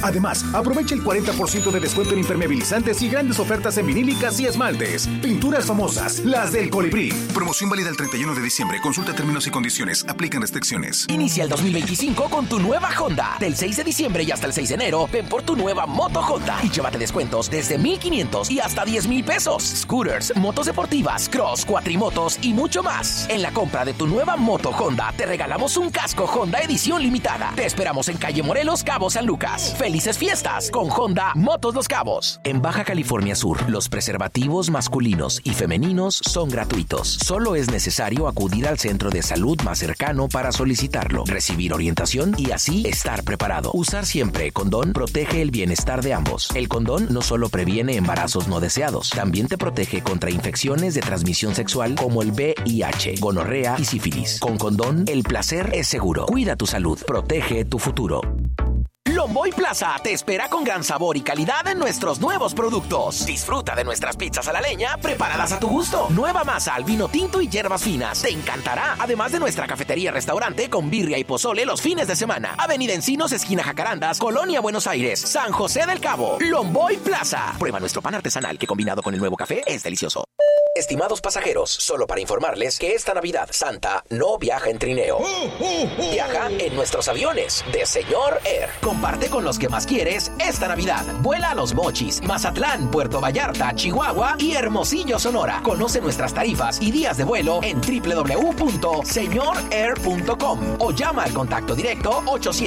Además, aprovecha el 40% de descuento en impermeabilizantes y grandes ofertas en vinílicas y esmaltes. Pinturas famosas, las del Colibrí. Promoción válida el 31 de diciembre. Consulta términos y condiciones. Aplican restricciones. Inicia el 2025 con tu nueva Honda. Del 6 de diciembre y hasta el 6 de enero, ven por tu nueva moto Honda y llévate descuentos desde $1,500 y hasta $10,000. Scooters, motos deportivas, cross, cuatrimotos y mucho más. En la compra de tu nueva moto Honda, te regalamos un casco Honda edición limitada. Te esperamos en calle Morelos, Cabo San Lucas. ¡Felices fiestas con Honda Motos Los Cabos! En Baja California Sur, los preservativos masculinos y femeninos son gratuitos. Solo es necesario acudir al centro de salud más cercano para solicitarlo, recibir orientación y así estar preparado. Usar siempre condón protege el bienestar de ambos. El condón no solo previene embarazos no deseados, también te protege contra infecciones de transmisión sexual como el VIH, gonorrea y sífilis. Con condón, el placer es seguro. Cuida tu salud, protege tu futuro. Lomboy Plaza te espera con gran sabor y calidad en nuestros nuevos productos. Disfruta de nuestras pizzas a la leña preparadas a tu gusto. Nueva masa al vino tinto y hierbas finas. Te encantará. Además de nuestra cafetería-restaurante con birria y pozole los fines de semana. Avenida Encinos, esquina Jacarandas, Colonia Buenos Aires, San José del Cabo. Lomboy Plaza. Prueba nuestro pan artesanal que combinado con el nuevo café es delicioso. Estimados pasajeros, solo para informarles que esta Navidad Santa no viaja en trineo. Viaja en nuestros aviones de Señor Air. Comparte con los que más quieres esta Navidad. Vuela a Los Mochis, Mazatlán, Puerto Vallarta, Chihuahua y Hermosillo, Sonora. Conoce nuestras tarifas y días de vuelo en www.señorair.com o llama al contacto directo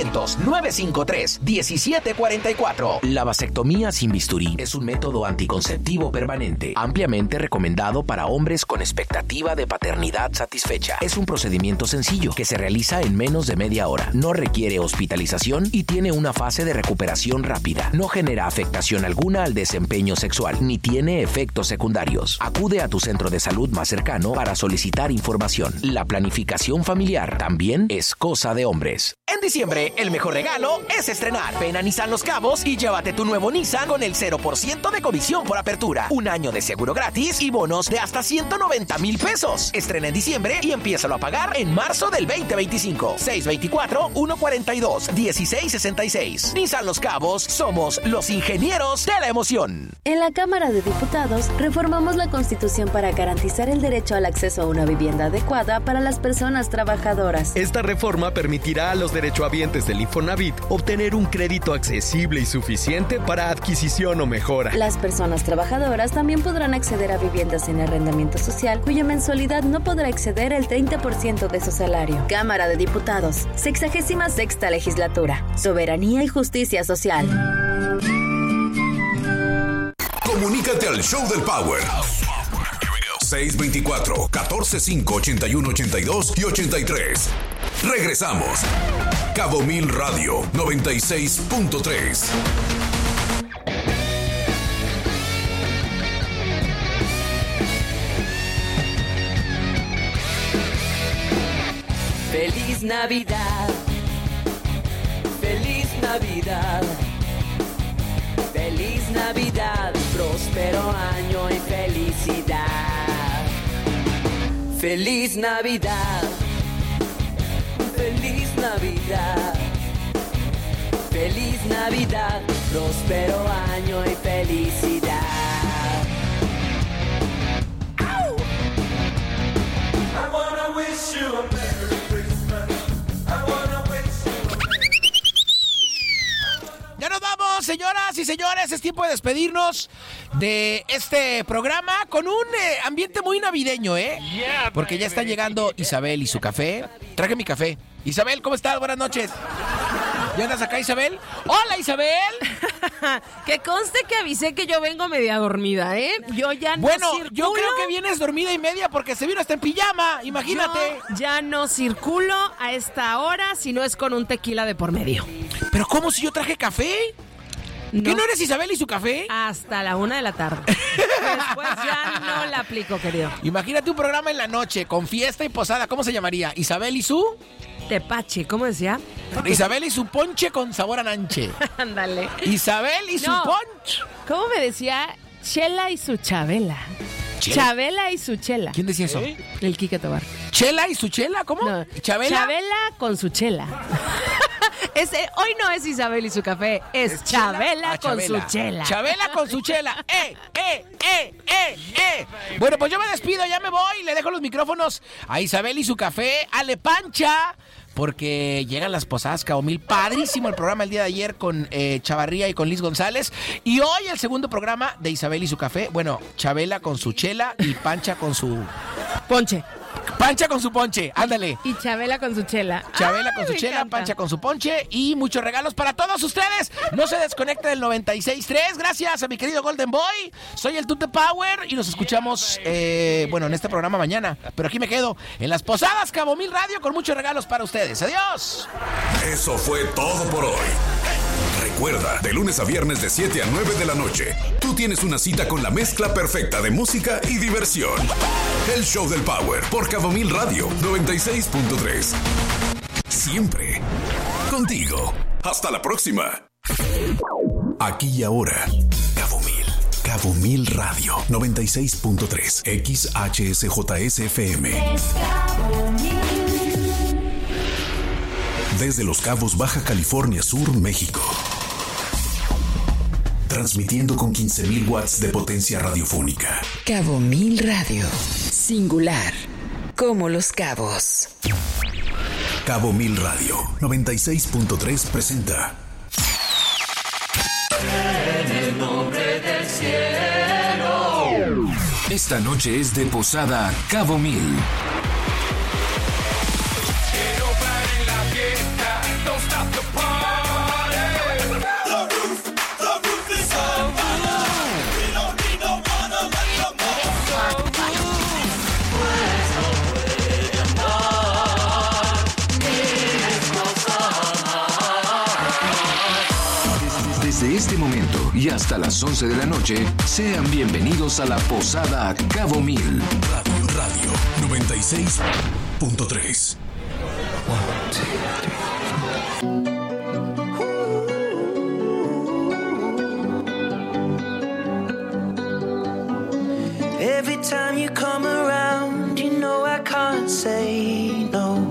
800-953-1744. La vasectomía sin bisturí es un método anticonceptivo permanente, ampliamente recomendado para hombres con expectativa de paternidad satisfecha. Es un procedimiento sencillo que se realiza en menos de media hora. No requiere hospitalización y tiene una fase de recuperación rápida. No genera afectación alguna al desempeño sexual, ni tiene efectos secundarios. Acude a tu centro de salud más cercano para solicitar información. La planificación familiar también es cosa de hombres. En diciembre, el mejor regalo es estrenar. Ven a Nissan Los Cabos y llévate tu nuevo Nissan con el 0% de comisión por apertura, un año de seguro gratis y bonos de hasta $190,000 pesos. Estrena en diciembre y empiézalo a pagar en marzo del 2025. 624-142-1666. Nissan Los Cabos, somos los ingenieros de la emoción. En la Cámara de Diputados reformamos la Constitución para garantizar el derecho al acceso a una vivienda adecuada para las personas trabajadoras. Esta reforma permitirá a los derechohabientes del Infonavit obtener un crédito accesible y suficiente para adquisición o mejora. Las personas trabajadoras también podrán acceder a viviendas en arrendamiento social, cuya mensualidad no podrá exceder el 30% de su salario. Cámara de Diputados, 66ª Legislatura. Soberanía y justicia social. Comunícate al Show del Power. 624-14-5-81-82 y 83. Regresamos. Cabo Mil Radio 96.3. Feliz Navidad, feliz Navidad, feliz Navidad, próspero año y felicidad. Feliz Navidad, feliz Navidad, feliz Navidad, próspero año y felicidad. ¡Au! I wanna wish you a Merry Christmas. I wanna wish you a Ya nos vamos, señoras y señores. Es tiempo de despedirnos de este programa con un ambiente muy navideño, ¿eh? Porque ya está llegando Isabel y su café. Traje mi café. Isabel, ¿cómo estás? Buenas noches. ¿Ya andas acá, Isabel? ¡Hola, Isabel! Que conste que avisé que yo vengo media dormida, ¿eh? Yo ya no circulo. Yo creo que vienes dormida y media porque se vino hasta en pijama, imagínate. Yo ya no circulo a esta hora si no es con un tequila de por medio. ¿Pero cómo si yo traje café? No. ¿Qué no eres Isabel y su café? Hasta la 1 de la tarde. Después ya no la aplico, querido. Imagínate un programa en la noche con fiesta y posada. ¿Cómo se llamaría? ¿Isabel y su...? Tepache, ¿cómo decía? Isabel y su ponche con sabor a nanche. Ándale. Isabel y su ponche. ¿Cómo me decía? Chela y su chabela. Chabela y su chela. ¿Quién decía eso? El Quique Tobar. ¿Chela y su chela? ¿Cómo? No. ¿Chabela? Chabela con su chela. Hoy no es Isabel y su café, es Chabela con su chela. Chabela con su chela. Bueno, pues yo me despido, ya me voy. Le dejo los micrófonos a Isabel y su café. Ale Pancha, porque llegan las posadas Cabo Mil. Padrísimo el programa el día de ayer con Chavarría y con Liz González. Y hoy el segundo programa de Isabel y su café. Bueno, Chabela con su chela y Pancha con su... ponche. Pancha con su ponche, ándale. Y Chabela con su chela. Chabela con su chela, encanta. Pancha con su ponche y muchos regalos para todos ustedes. No se desconecte del 96.3. Gracias a mi querido Golden Boy. Soy el Tute Power y nos escuchamos, en este programa mañana. Pero aquí me quedo en las posadas Cabo Mil Radio con muchos regalos para ustedes. Adiós. Eso fue todo por hoy. Recuerda, de lunes a viernes de 7 a 9 de la noche, tú tienes una cita con la mezcla perfecta de música y diversión. El Show del Power por Cabo Mil Radio 96.3. Siempre contigo. Hasta la próxima. Aquí y ahora, Cabo Mil Radio 96.3 XHSJSFM. Desde Los Cabos, Baja California Sur, México. Transmitiendo con 15,000 watts de potencia radiofónica. Cabo Mil Radio. Singular. Como Los Cabos. Cabo Mil Radio 96.3 presenta. En el nombre del cielo. Esta noche es de posada Cabo Mil. Desde este momento y hasta las 11 de la noche, sean bienvenidos a la posada Cabo Mil. Radio 96.3. Every time you come around, you know I can't say no.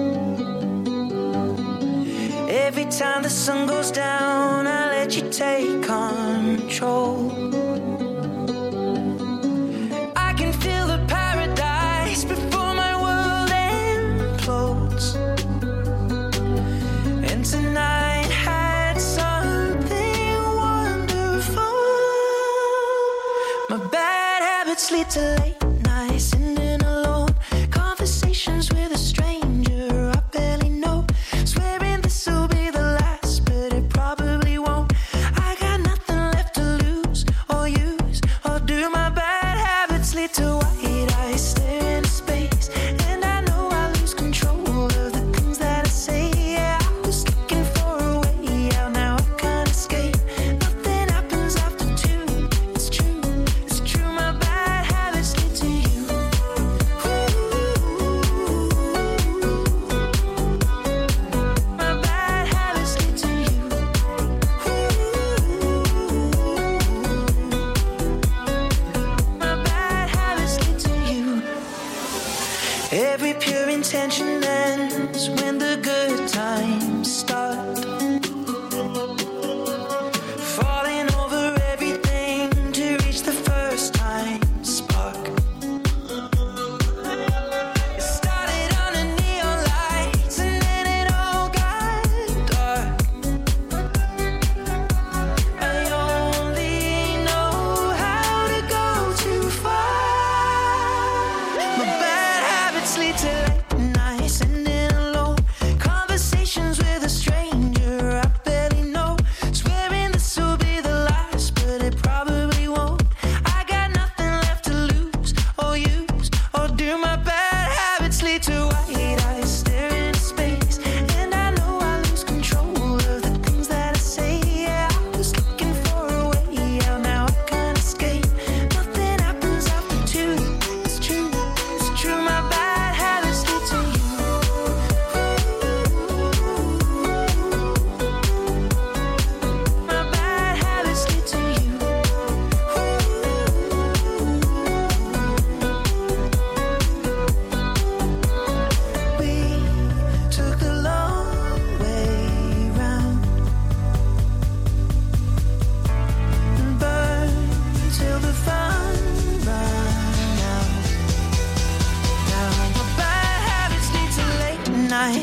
Every time the sun goes down, I let you take control. I can feel the paradise before my world implodes. And tonight had something wonderful. My bad habits lead to late nights, sitting alone. Conversations with a stranger I barely know. Swearing this will be the last, but it probably won't. I got nothing left to lose or use or do. My bad habits lead to white eyes stare into space, and I know I lose control of the things that I say. Yeah, I was looking for a way out, now I can't escape. Nothing happens after two. It's true, my bad habits lead to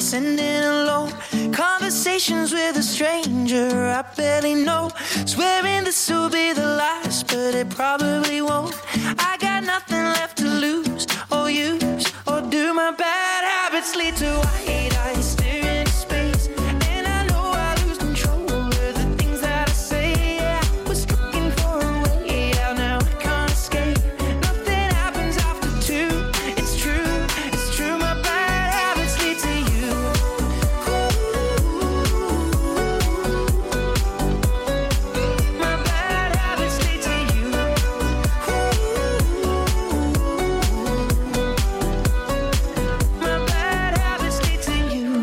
sending alone. Conversations with a stranger I barely know. Swearing this will be the last, but it probably won't. I got nothing left to lose or use, or do my bad habits lead to white eyes staring into space? And I know I lose control of the things that I say. Yeah, I was looking for a way out, now I can't escape. Nothing happens after two. It's true, my bad habits lead to you. My bad habits lead to you. My bad habits lead to you.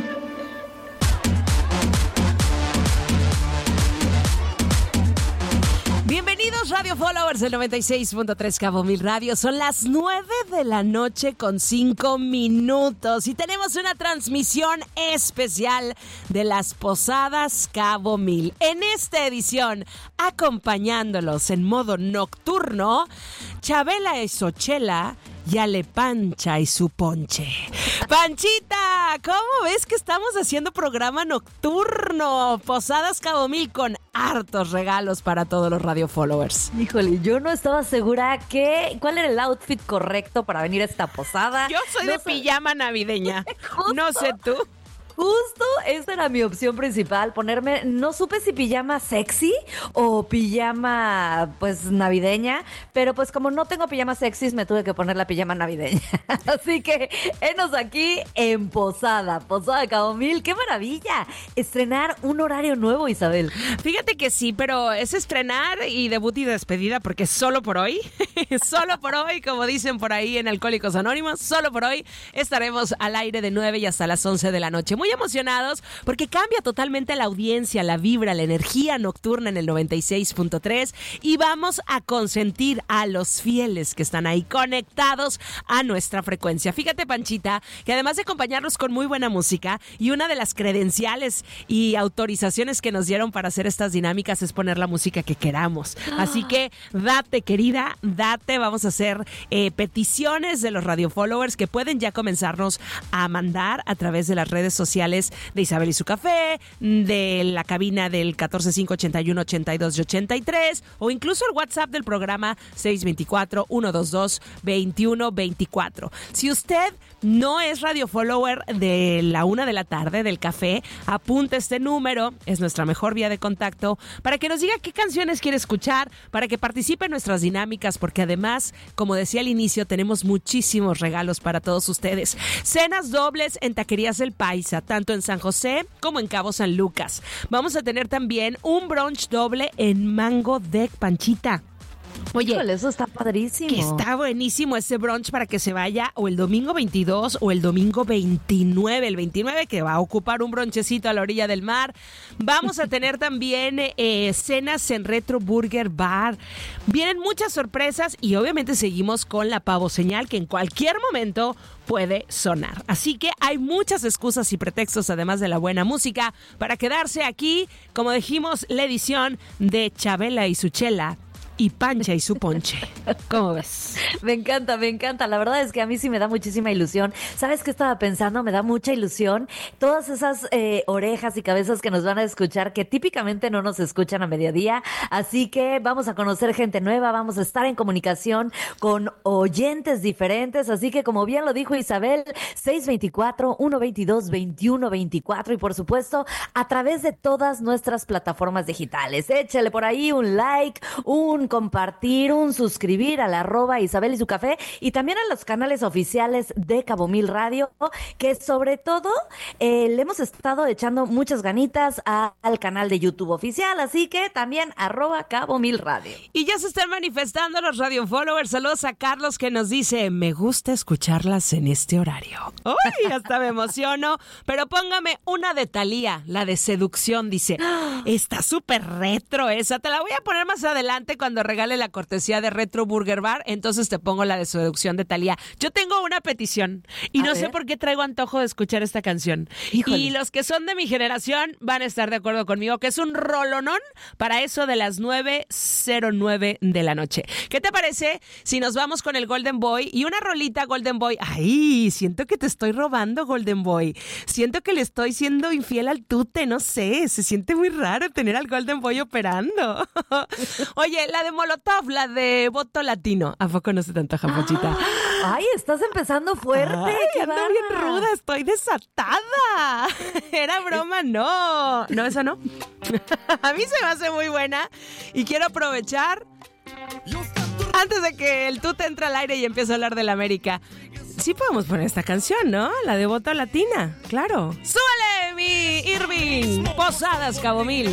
Bienvenidos Radio Followers del 96.3 Cabo Mil Radio. Son las 9 de la noche con 5 minutos y tenemos una transmisión especial de las Posadas Cabo Mil. En esta edición, acompañándolos en modo nocturno, Chabela y Xochela, Yale Pancha y su ponche. Panchita, ¿cómo ves que estamos haciendo programa nocturno? Posadas Cabo Mil con hartos regalos para todos los Radio Followers. Híjole, yo no estaba segura cuál era el outfit correcto para venir a esta posada. Yo soy de pijama navideña. No sé tú. Justo esta era mi opción principal, ponerme, no supe si pijama sexy o pijama pues navideña, pero pues como no tengo pijama sexy me tuve que poner la pijama navideña. Así que enos aquí en Posada Cabo Mil. ¡Qué maravilla! Estrenar un horario nuevo, Isabel. Fíjate que sí, pero es estrenar y debut y despedida porque solo por hoy, como dicen por ahí en Alcohólicos Anónimos, solo por hoy estaremos al aire de 9 y hasta las 11 de la noche. Muy emocionados porque cambia totalmente la audiencia, la vibra, la energía nocturna en el 96.3 y vamos a consentir a los fieles que están ahí conectados a nuestra frecuencia. Fíjate, Panchita, que además de acompañarnos con muy buena música y una de las credenciales y autorizaciones que nos dieron para hacer estas dinámicas es poner la música que queramos. Así que date, querida, date. Vamos a hacer peticiones de los Radio Followers que pueden ya comenzarnos a mandar a través de las redes sociales de Isabel y su café, de la cabina del 145818283 o incluso el WhatsApp del programa 624-122-2124. Si usted no es Radio Follower de la 1 de la tarde del café, apunte este número, es nuestra mejor vía de contacto para que nos diga qué canciones quiere escuchar, para que participe en nuestras dinámicas, porque además, como decía al inicio, tenemos muchísimos regalos para todos ustedes. Cenas dobles en Taquerías del Paisa, tanto en San José como en Cabo San Lucas. Vamos a tener también un brunch doble en Mango Deck, Panchita. Oye, híjole, eso está padrísimo. Que está buenísimo ese brunch para que se vaya o el domingo 22 o el domingo 29. El 29 que va a ocupar un bronchecito a la orilla del mar. Vamos a tener también cenas en Retro Burger Bar. Vienen muchas sorpresas y obviamente seguimos con la pavo señal que en cualquier momento puede sonar. Así que hay muchas excusas y pretextos, además de la buena música, para quedarse aquí, como dijimos, la edición de Chabela y Xochela y Pancha y su ponche. ¿Cómo ves? Me encanta. La verdad es que a mí sí me da muchísima ilusión. ¿Sabes qué estaba pensando? Me da mucha ilusión todas esas orejas y cabezas que nos van a escuchar, que típicamente no nos escuchan a mediodía. Así que vamos a conocer gente nueva, vamos a estar en comunicación con oyentes diferentes. Así que, como bien lo dijo Isabel, 624-122-2124 y por supuesto a través de todas nuestras plataformas digitales. Échale por ahí un like, un compartir, un suscribir al @Isabel y su café y también a los canales oficiales de Cabo Mil Radio, que sobre todo le hemos estado echando muchas ganitas al canal de YouTube oficial, así que también @Cabo Mil Radio. Y ya se están manifestando los Radio Followers. Saludos a Carlos que nos dice, me gusta escucharlas en este horario. ¡Uy! Hasta me emociono. Pero póngame una de Thalía, la de Seducción, dice. Está súper retro esa. Te la voy a poner más adelante cuando regale la cortesía de Retro Burger Bar. Entonces entonces te pongo la de Seducción de Thalía. Yo tengo una petición y no sé por qué traigo antojo de escuchar esta canción. Híjole. Y los que son de mi generación van a estar de acuerdo conmigo que es un rolonón para eso de las 9:09 de la noche. ¿Qué te parece si nos vamos con el Golden Boy y una rolita Golden Boy? Ay, siento que te estoy robando, Golden Boy. Siento que le estoy siendo infiel al tute, no sé. Se siente muy raro tener al Golden Boy operando. Oye, la de Molotov, la de Voto Latino. ¿A poco no se te antoja, Ponchita? Ay, estás empezando fuerte. Ay, qué ando bárbara. bien ruda, estoy desatada. Era broma, no. No, esa no. A mí se me hace muy buena y quiero aprovechar antes de que el tute entre al aire y empiece a hablar de la América. Sí podemos poner esta canción, ¿no? La de Voto Latina, claro. ¡Súbele, mi Irving! Posadas, Cabo Mil,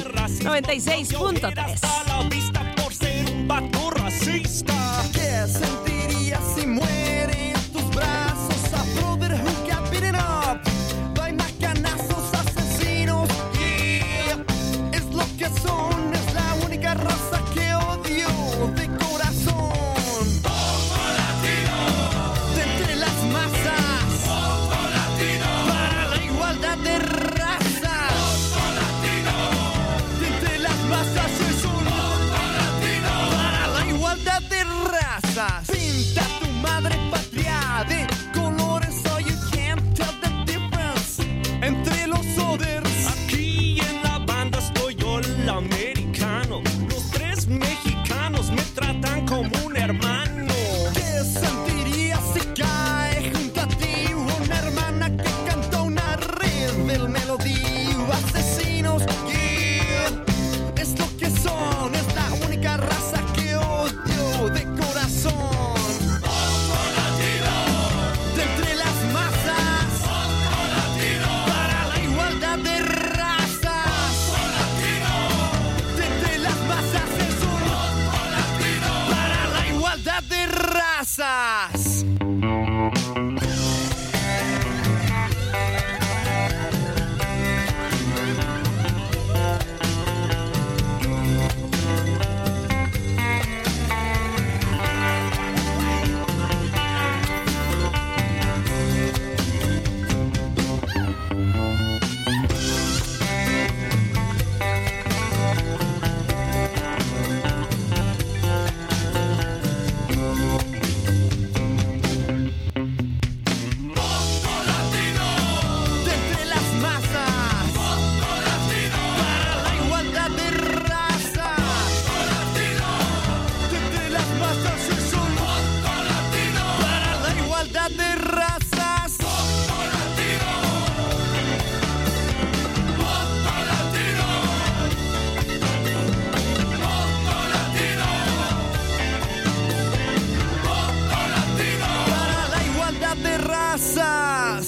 96.3. La vista por ser un vato racista. ¿Qué sentirías si muere en tus brazos? A brother who got beaten up by macanazos asesinos. Yeah, es lo que son, es la única raza que odio de corazón. Voto latino. De entre las masas. Voto latino. Para la igualdad de razas. Voto latino. De entre las masas es un voto latino. Para la igualdad de razas. Pinta tu madre patria de colores so you can't tell the difference entre los oders. Aquí en la banda estoy yo, el americano. Los tres mexicanos me tratan como un hermano. ¿Qué sentirías si cae junto a ti una hermana que canta una red del melodío? Asesinos, yeah, es lo que son, es la única raza que odio de corazón. Voto latino. De entre las masas. Voto latino. Para la igualdad de razas. Voto latino. De entre las masas es un voto latino. Para la igualdad de razas. De entre las masas. Voto latino. Para la igualdad de razas. Voto latino. De entre las masas es un voto latino. Para la igualdad de razas. Voto latino. Voto latino. Voto latino. Voto latino. Para la igualdad de razas.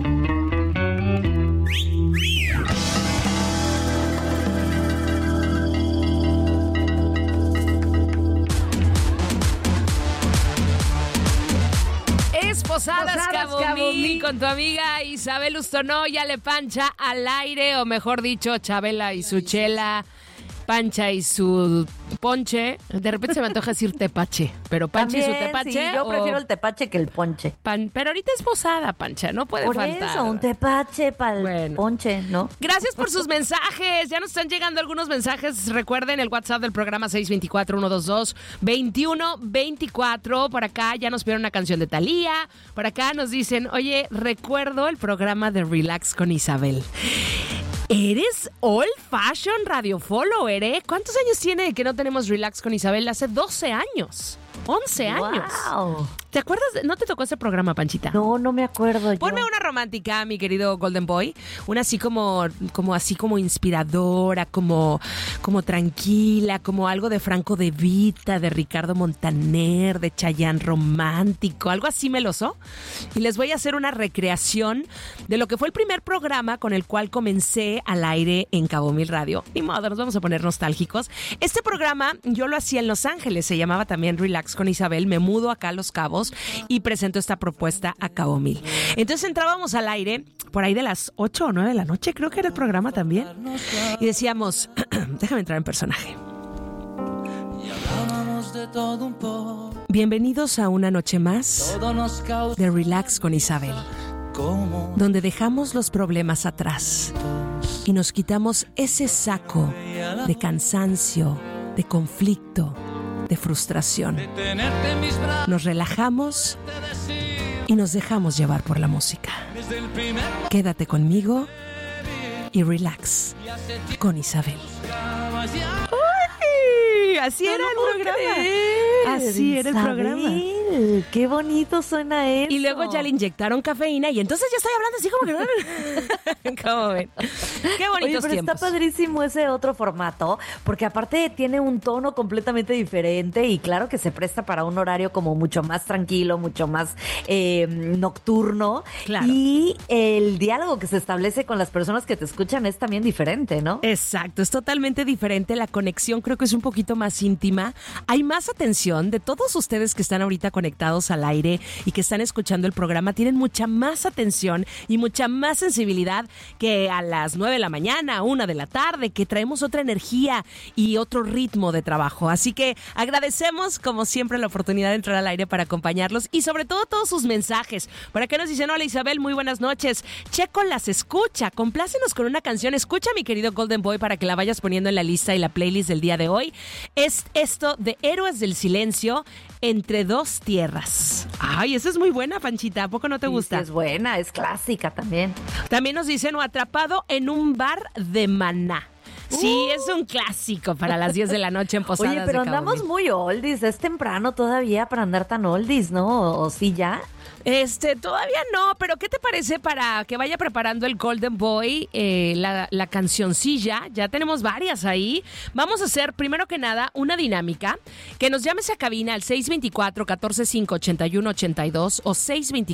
Es Posadas Cabo Mil con tu amiga Isabel Ustonoya, Le Pancha al aire, o mejor dicho, Chabela y su chela, Pancha y su ponche. De repente se me antoja decir tepache, pero Pancha y su También, tepache. sí, yo o prefiero el tepache que el ponche. pero ahorita es posada, Pancha, no puede Por faltar. eso, un tepache para el ponche, ¿no? Gracias por sus mensajes. Ya nos están llegando algunos mensajes. Recuerden el WhatsApp del programa 624-122-2124. Por acá ya nos pidieron una canción de Thalía. Por acá nos dicen, oye, recuerdo el programa de Relax con Isabel. ¿Eres old fashion radio follower, eh? ¿Cuántos años tiene que no tenemos Relax con Isabel? Hace 12 años. 11 años. Wow. ¿Te acuerdas? ¿No te tocó ese programa, Panchita? No, no me acuerdo. Ponme una romántica, mi querido Golden Boy. Una así como inspiradora, como tranquila, como algo de Franco De Vita, de Ricardo Montaner, de Chayanne romántico, algo así meloso. Y les voy a hacer una recreación de lo que fue el primer programa con el cual comencé al aire en Cabo Mil Radio. Ni modo, nos vamos a poner nostálgicos. Este programa yo lo hacía en Los Ángeles, se llamaba también Relax con Isabel. Me mudo acá a Los Cabos y presento esta propuesta a Cabo Mil. Entonces entrábamos al aire por ahí de las 8 o 9 de la noche, creo que era el programa también, y decíamos, déjame entrar en personaje. Y hablábamos de todo un poco. Bienvenidos a una noche más de Relax con Isabel, donde dejamos los problemas atrás y nos quitamos ese saco de cansancio, de conflicto, de frustración. Nos relajamos y nos dejamos llevar por la música. Quédate conmigo y relax con Isabel. ¡Ay! Así era el programa. Así era el programa. Qué bonito suena eso. Y luego ya le inyectaron cafeína y entonces ya estoy hablando así como que... ¿Cómo ven? Qué bonitos Oye, pero tiempos. está padrísimo ese otro formato, porque aparte tiene un tono completamente diferente y claro que se presta para un horario como mucho más tranquilo, mucho más nocturno. Claro. Y el diálogo que se establece con las personas que te escuchan es también diferente, ¿no? Exacto, es totalmente diferente. La conexión creo que es un poquito más íntima. Hay más atención de todos ustedes que están ahorita conectados al aire y que están escuchando el programa. Tienen mucha más atención y mucha más sensibilidad que a las 9 de la mañana, 1 de la tarde, que traemos otra energía y otro ritmo de trabajo. Así que agradecemos, como siempre, la oportunidad de entrar al aire para acompañarlos y sobre todo todos sus mensajes. Por acá nos dicen: hola Isabel, muy buenas noches. Checo las escucha. Complácenos con una canción. Escucha, mi querido Golden Boy, para que la vayas poniendo en la lista y la playlist del día de hoy. Es esto de Héroes del Silencio, Entre dos tierras. Ay, esa es muy buena, Panchita. ¿A poco no te gusta? Sí, es buena, es clásica también. También nos dicen: o Atrapado en un bar de Maná. Sí, es un clásico para las 10 de la noche en Posadas. Oye, pero de Cabo andamos Mil. muy oldies. Es temprano todavía para andar tan oldies, ¿no? ¿O sí ya? Todavía no, pero ¿qué te parece para que vaya preparando el Golden Boy la cancioncilla? Ya tenemos varias ahí. Vamos a hacer, primero que nada, una dinámica. Que nos llames a cabina al 624-145-8182 o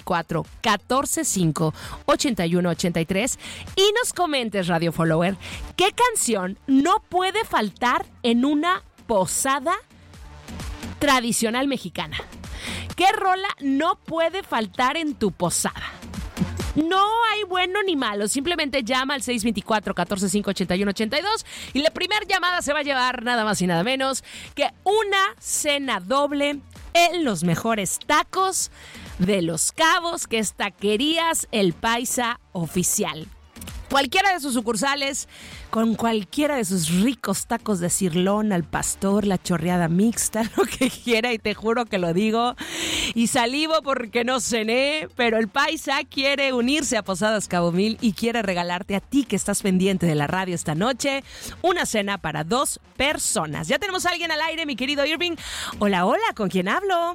624-145-8183 y nos comentes, Radio Follower, ¿qué canción no puede faltar en una posada tradicional mexicana? ¿Qué rola no puede faltar en tu posada? No hay bueno ni malo, simplemente llama al 624-145-8182 y la primera llamada se va a llevar nada más y nada menos que una cena doble en los mejores tacos de Los Cabos, que es Taquerías El Paisa Oficial. Cualquiera de sus sucursales, con cualquiera de sus ricos tacos de cirlón al pastor, la chorreada mixta, lo que quiera, y te juro que lo digo. Y salivo porque no cené, pero el Paisa quiere unirse a Posadas Cabo Mil y quiere regalarte a ti que estás pendiente de la radio esta noche una cena para 2 personas. Ya tenemos a alguien al aire, mi querido Irving. Hola, hola, ¿con quién hablo?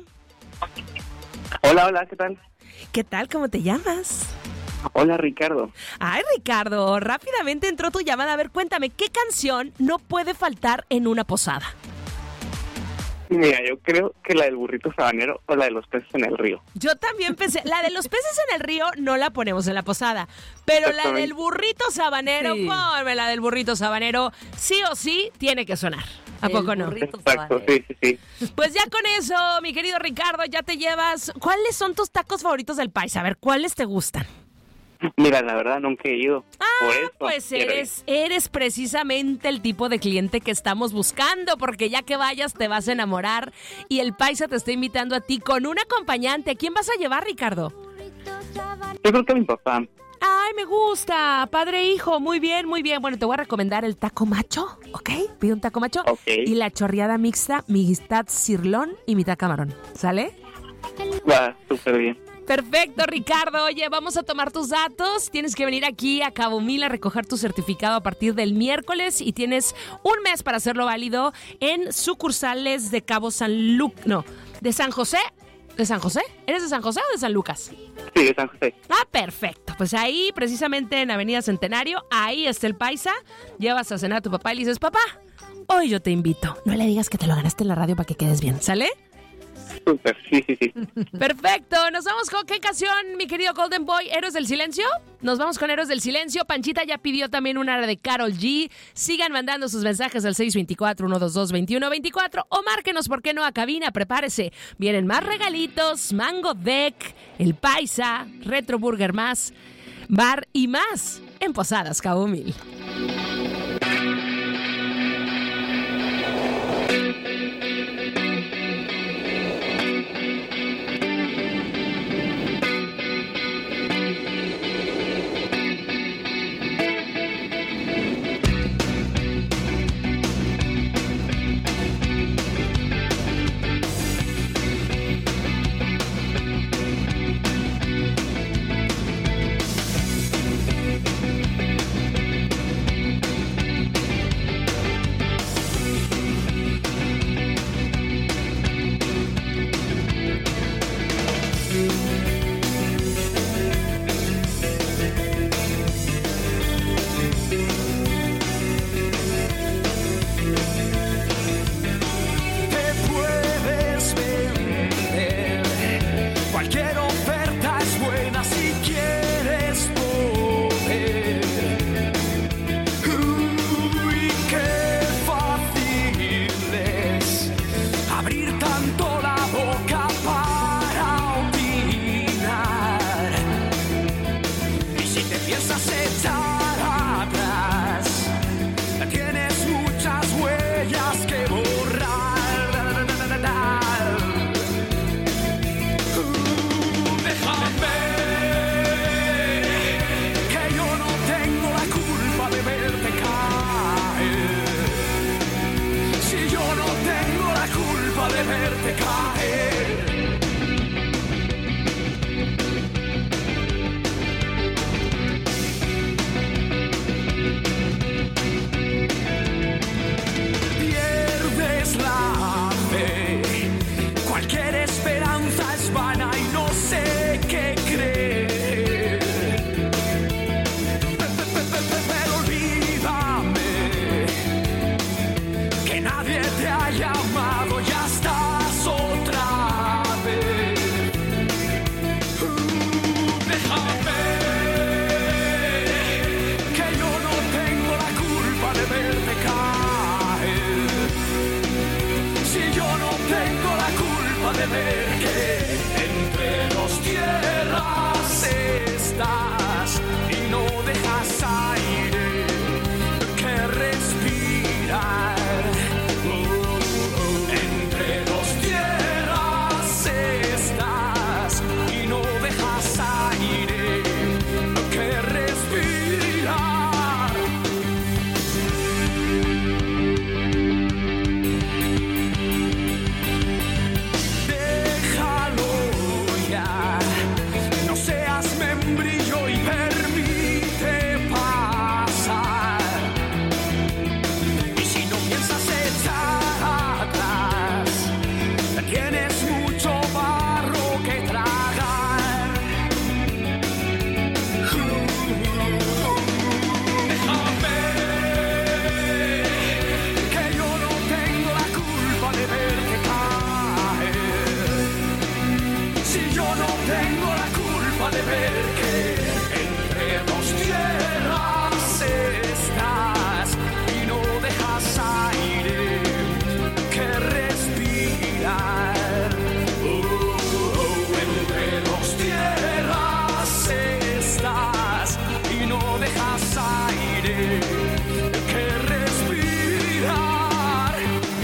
Hola, hola, ¿qué tal? ¿Qué tal? ¿Cómo te llamas? Hola, Ricardo. Ay, Ricardo, rápidamente entró tu llamada. A ver, cuéntame, ¿qué canción no puede faltar en una posada? Mira, yo creo que la del burrito sabanero o la de los peces en el río. Yo también pensé, la de los peces en el río no la ponemos en la posada, pero la del burrito sabanero, Sí. ponme la del burrito sabanero, sí o sí tiene que sonar. ¿A poco no? Exacto, sí, sí, sí. Pues ya con eso, mi querido Ricardo, ya te llevas. ¿Cuáles son tus tacos favoritos del país? A ver, ¿cuáles te gustan? Mira, la verdad nunca he ido. Por eso Pues quiero ir. eres precisamente el tipo de cliente que estamos buscando, porque ya que vayas te vas a enamorar y el Paisa te está invitando a ti con un acompañante. ¿A quién vas a llevar, Ricardo? Yo creo que a mi papá. Ay, me gusta, padre e hijo, muy bien, muy bien. Bueno, te voy a recomendar el taco macho, ¿ok? Pide un taco macho. Ok. Y la chorreada mixta, mitad cirlón y mitad camarón, ¿sale? Va, súper bien. Perfecto, Ricardo. Oye, vamos a tomar tus datos. Tienes que venir aquí a Cabo Mil a recoger tu certificado a partir del miércoles y tienes un mes para hacerlo válido en sucursales de Cabo San Lucas. No, de San José. ¿De San José? ¿Eres de San José o de San Lucas? Sí, de San José. Ah, perfecto. Pues ahí, precisamente en Avenida Centenario, ahí está el Paisa. Llevas a cenar a tu papá y le dices: papá, hoy yo te invito. No le digas que te lo ganaste en la radio para que quedes bien, ¿sale? Súper, sí, sí, sí. Perfecto, nos vamos con ¿qué canción, mi querido Golden Boy? ¿Héroes del Silencio? Nos vamos con Héroes del Silencio. Panchita ya pidió también una de Karol G. Sigan mandando sus mensajes al 624-122-2124 o márquenos, ¿por qué no?, a cabina. Prepárese, vienen más regalitos, Mango Deck, El Paisa, Retro Burger Más, Bar y más en Posadas Cabo Mil. culpa de verte caer. Pierdes la fe, cualquier esperanza es vana y no sé qué creer. Pero olvídame que nadie te ha llamado, ya estás otra vez. Déjame que yo no tengo la culpa de verte caer. Si yo no tengo la culpa de ver que entre dos tierras estás y no dejas aire que respirar. Entre dos tierras estás y no dejas aire que respirar. Déjalo ya, no seas membrillo y permite pasar. Y si no piensas echar atrás, tienes mucho barro que tragar. Déjame que yo no tengo la culpa de verte caer. Si yo no tengo la culpa de ver que entre dos tierras estás y no dejas aire que respirar. Entre dos tierras estás y no dejas aire que respirar.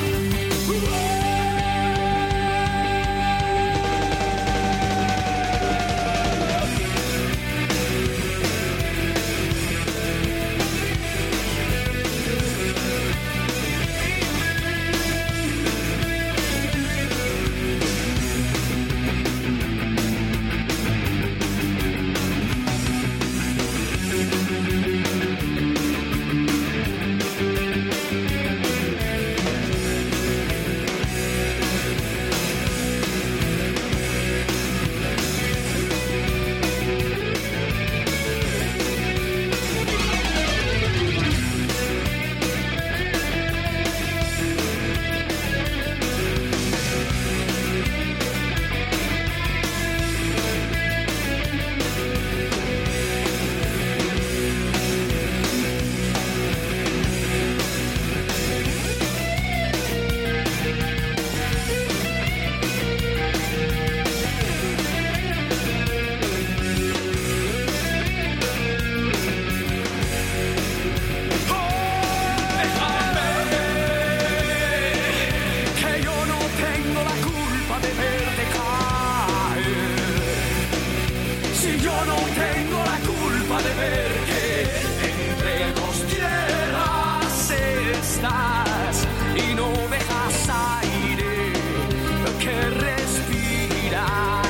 Que yo no tengo la culpa de verte caer. Si yo no tengo la culpa de ver que entre dos tierras estás y no dejas aire que respirar.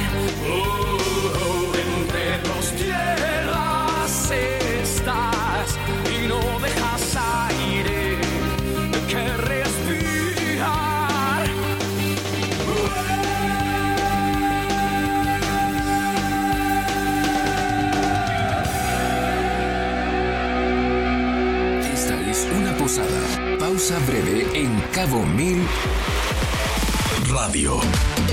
Entre dos tierras estás y no dejas aire que respirar. Esta es una posada. Pausa breve en Cabo Mil Radio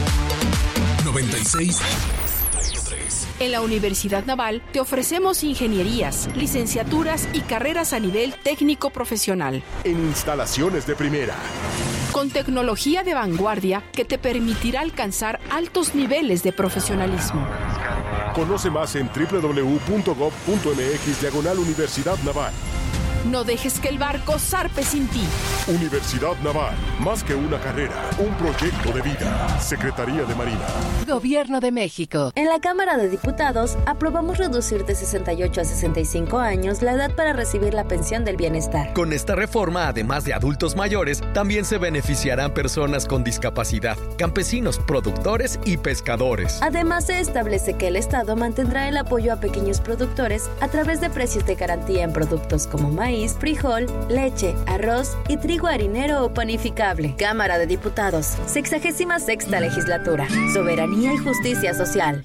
96. En la Universidad Naval te ofrecemos ingenierías, licenciaturas y carreras a nivel técnico profesional. En instalaciones de primera. Con tecnología de vanguardia que te permitirá alcanzar altos niveles de profesionalismo. Conoce más en www.gov.mx/Universidad Naval. No dejes que el barco zarpe sin ti. Universidad Naval, más que una carrera, un proyecto de vida. Secretaría de Marina. Gobierno de México. En la Cámara de Diputados aprobamos reducir de 68 a 65 años la edad para recibir la pensión del bienestar. Con esta reforma, además de adultos mayores, también se beneficiarán personas con discapacidad, campesinos, productores y pescadores. Además, se establece que el Estado mantendrá el apoyo a pequeños productores a través de precios de garantía en productos como maíz, frijol, leche, arroz y trigo harinero o panificable. Cámara de Diputados, 66ª Legislatura. Soberanía y justicia social.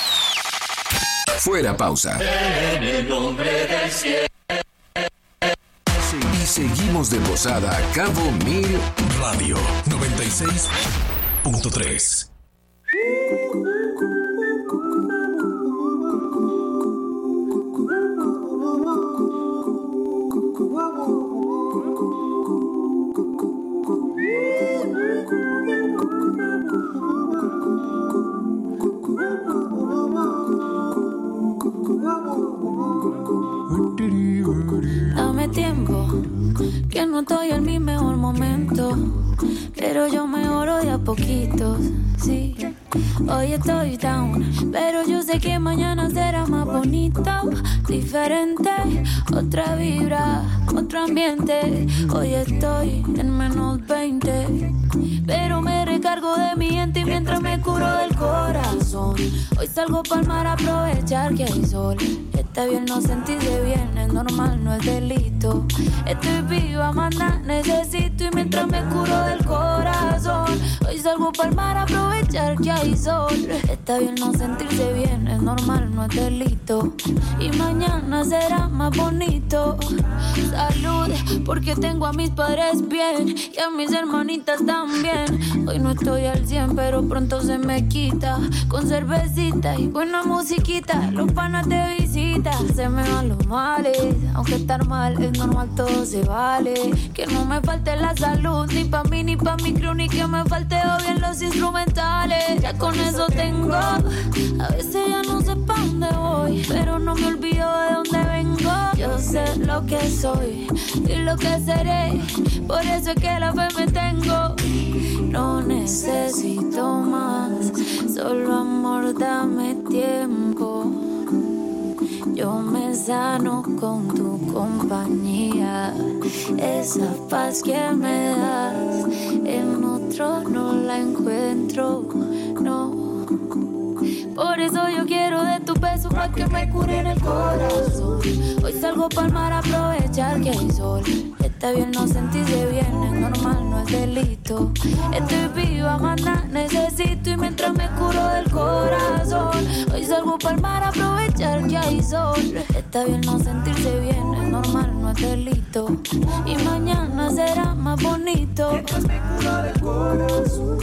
Fuera pausa. En el nombre del cielo. Y seguimos de posada Cabo Mil Radio 96.3. Dame tiempo, que no estoy en mi mejor momento, pero yo mejoro de a poquitos, sí. Hoy estoy down, pero yo sé que mañana será más bonito, diferente, otra vibra, otro ambiente. Hoy estoy en menos 20, pero me recargo de mi gente mientras me curo del corazón. Hoy salgo pa'l mar a aprovechar que hay sol. Está bien no sentirse bien, es normal, no es delito. Estoy viva, manda, necesito y mientras me curo del corazón. Hoy salgo pa'l mar a aprovechar que hay sol. Está bien no sentirse bien, es normal, no es delito. Y mañana será más bonito. Salud, porque tengo a mis padres bien y a mis hermanitas también. Hoy no estoy al 100, pero pronto se me quita. Con cervecita y buena musiquita, los panas te visitan. Se me van los males, aunque estar mal es normal, todo se vale. Que no me falte la salud, ni pa' mí, ni pa' mi crew, ni que me falte o bien los instrumentales. Ya con eso tengo, a veces ya no sé pa' dónde voy, pero no me olvido de dónde vengo. Yo sé lo que soy y lo que seré, por eso es que la fe me tengo. No necesito más, solo amor, dame tiempo. Yo me sano con tu compañía, esa paz que me das, en otro no la encuentro, no. Por eso yo quiero de tu beso pa' que me cure en el corazón. Hoy salgo pa'l mar a aprovechar que hay sol. Está bien no sentirse bien, es normal, no es delito. Estoy viva, manda, necesito y mientras me curo del corazón. Hoy salgo pa'l mar a aprovechar que hay sol. Está bien no sentirse bien, es normal, no es delito. Y mañana será más bonito. Mientras me curo del corazón.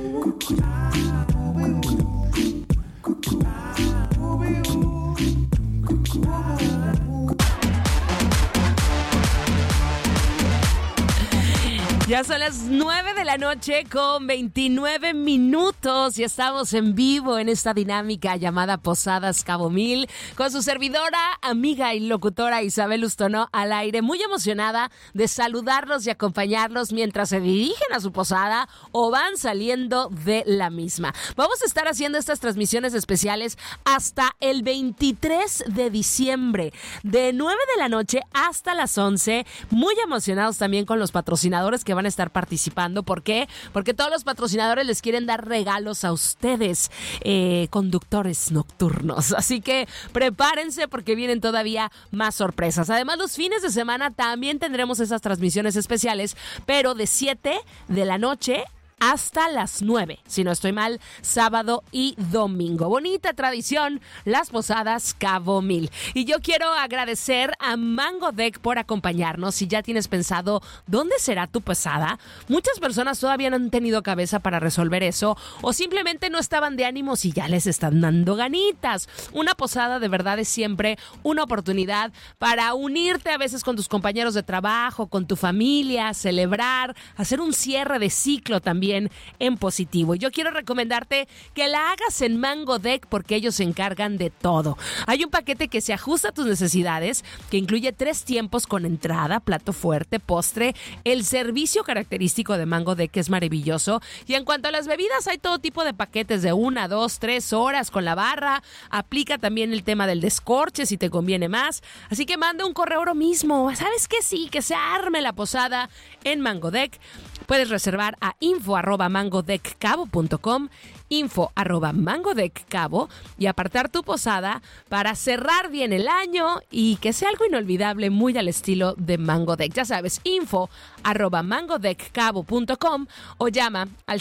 Ya son las 9 de la noche con 29 minutos y estamos en vivo en esta dinámica llamada Posadas Cabo Mil con su servidora, amiga y locutora Isabel Ustonó al aire, muy emocionada de saludarlos y acompañarlos mientras se dirigen a su posada o van saliendo de la misma. Vamos a estar haciendo estas transmisiones especiales hasta el 23 de diciembre, de 9 de la noche hasta las 11, muy emocionados también con los patrocinadores que van a estar participando. ¿Por qué? Porque todos los patrocinadores les quieren dar regalos a ustedes, conductores nocturnos. Así que prepárense porque vienen todavía más sorpresas. Además, los fines de semana también tendremos esas transmisiones especiales, pero de 7 de la noche hasta las 9, si no estoy mal, sábado y domingo. Bonita tradición, las posadas Cabo Mil. Y yo quiero agradecer a Mango Deck por acompañarnos. Si ya tienes pensado dónde será tu posada, muchas personas todavía no han tenido cabeza para resolver eso o simplemente no estaban de ánimos y ya les están dando ganitas. Una posada de verdad es siempre una oportunidad para unirte a veces con tus compañeros de trabajo, con tu familia, celebrar, hacer un cierre de ciclo también también en positivo. Y yo quiero recomendarte que la hagas en Mango Deck porque ellos se encargan de todo. Hay un paquete que se ajusta a tus necesidades, que incluye 3 tiempos con entrada, plato fuerte, postre, el servicio característico de Mango Deck, que es maravilloso. Y en cuanto a las bebidas, hay todo tipo de paquetes de 1, 2, 3 horas con la barra. Aplica también el tema del descorche si te conviene más. Así que manda un correo ahora mismo. ¿Sabes qué? Sí, que se arme la posada en Mango Deck. Puedes reservar a info@mangodeckcabo.com, info@mangodeckcabo, y apartar tu posada para cerrar bien el año y que sea algo inolvidable, muy al estilo de Mango Deck. Ya sabes, info@mangodeckcabo.com o llama al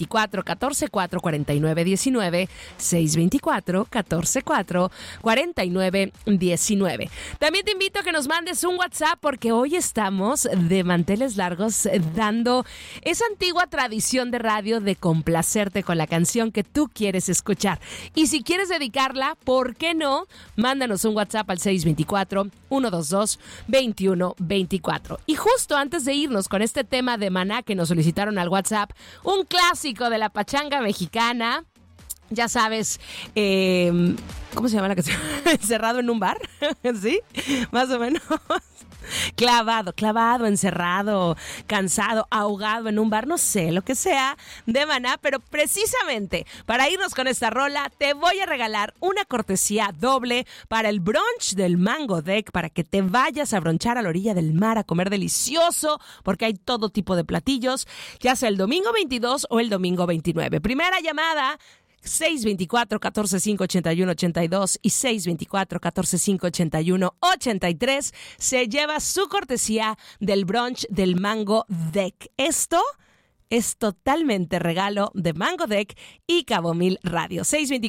624-144-4919, 624-144-4919. También te invito a que nos mandes un WhatsApp porque hoy estamos de manteles largos dando esa antigua tradición de radio de complacerte con la canción que tú quieres escuchar. Y si quieres dedicarla, ¿por qué no? Mándanos un WhatsApp al 624-122-2124. Y justo antes de irnos con este tema de Maná que nos solicitaron al WhatsApp, un clásico de la pachanga mexicana. Ya sabes, ¿cómo se llama la canción? ¿Encerrado en un bar? ¿Sí? Más o menos. Clavado, encerrado, cansado, ahogado en un bar, no sé, lo que sea de Maná, pero precisamente para irnos con esta rola te voy a regalar una cortesía doble para el brunch del Mango Deck, para que te vayas a bronchar a la orilla del mar a comer delicioso, porque hay todo tipo de platillos, ya sea el domingo 22 o el domingo 29. Primera llamada, 624-145-8182 y 624-145-8183 se lleva su cortesía del brunch del Mango Deck. Esto es totalmente regalo de Mango Deck y Cabo Mil Radio.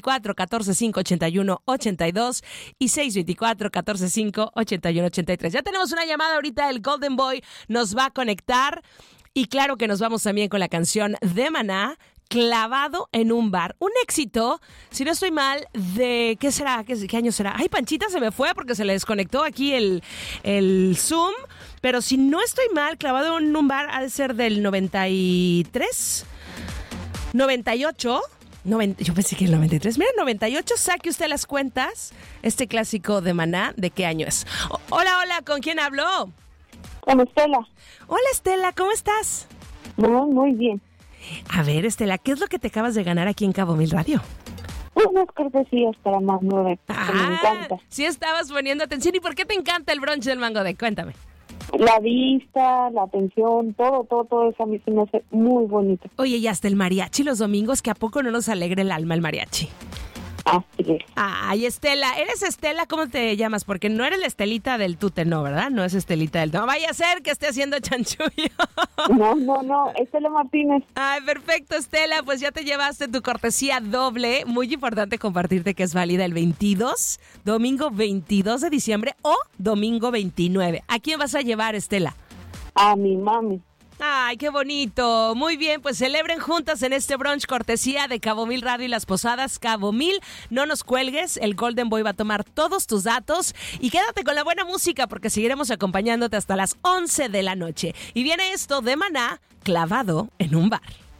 624-145-8182 y 624-145-8183. Ya tenemos una llamada ahorita, el Golden Boy nos va a conectar y claro que nos vamos también con la canción de Maná, Clavado en un bar. Un éxito, si no estoy mal, de... ¿Qué será? ¿Qué año será? Ay, Panchita se me fue porque se le desconectó aquí el Zoom. Pero si no estoy mal, Clavado en un bar ha de ser del 93, 98... yo pensé que el 93. Mira, 98, saque usted las cuentas. Este clásico de Maná, ¿de qué año es? Hola, ¿con quién habló? Con Estela. Hola, Estela, ¿cómo estás? Muy bien. A ver, Estela, ¿qué es lo que te acabas de ganar aquí en Cabo Mil Radio? Unas cortesías para Mango Deck, que me encanta. Sí estabas poniendo atención. ¿Y por qué te encanta el brunch del Mango Deck? Cuéntame. La vista, la atención, todo eso a mí se me hace muy bonito. Oye, y hasta el mariachi los domingos, que a poco no nos alegra el alma el mariachi. Así es. Ay, Estela, ¿eres Estela? ¿Cómo te llamas? Porque no eres la Estelita del Tute, ¿no? ¿Verdad? No es Estelita del Tute. No vaya a ser que esté haciendo chanchullo. No, Estela Martínez. Ay, perfecto, Estela, pues ya te llevaste tu cortesía doble. Muy importante compartirte que es válida el 22, domingo 22 de diciembre o domingo 29. ¿A quién vas a llevar, Estela? A mi mami. Ay, qué bonito. Muy bien, pues celebren juntas en este brunch cortesía de Cabo Mil Radio y las Posadas Cabo Mil. No nos cuelgues, el Golden Boy va a tomar todos tus datos y quédate con la buena música porque seguiremos acompañándote hasta las 11 de la noche. Y viene esto de Maná, Clavado en un bar.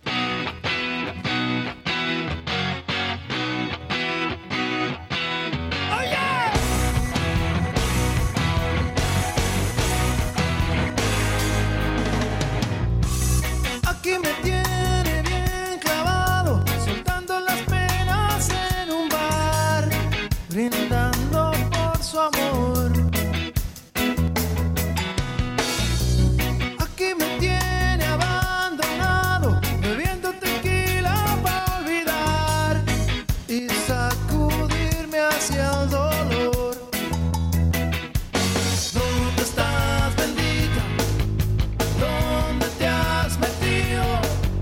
Aquí me tiene bien clavado, soltando las penas en un bar, brindando por su amor. Aquí me tiene abandonado, bebiendo tequila para olvidar y sacudirme hacia el dolor. ¿Dónde estás, bendita? ¿Dónde te has metido?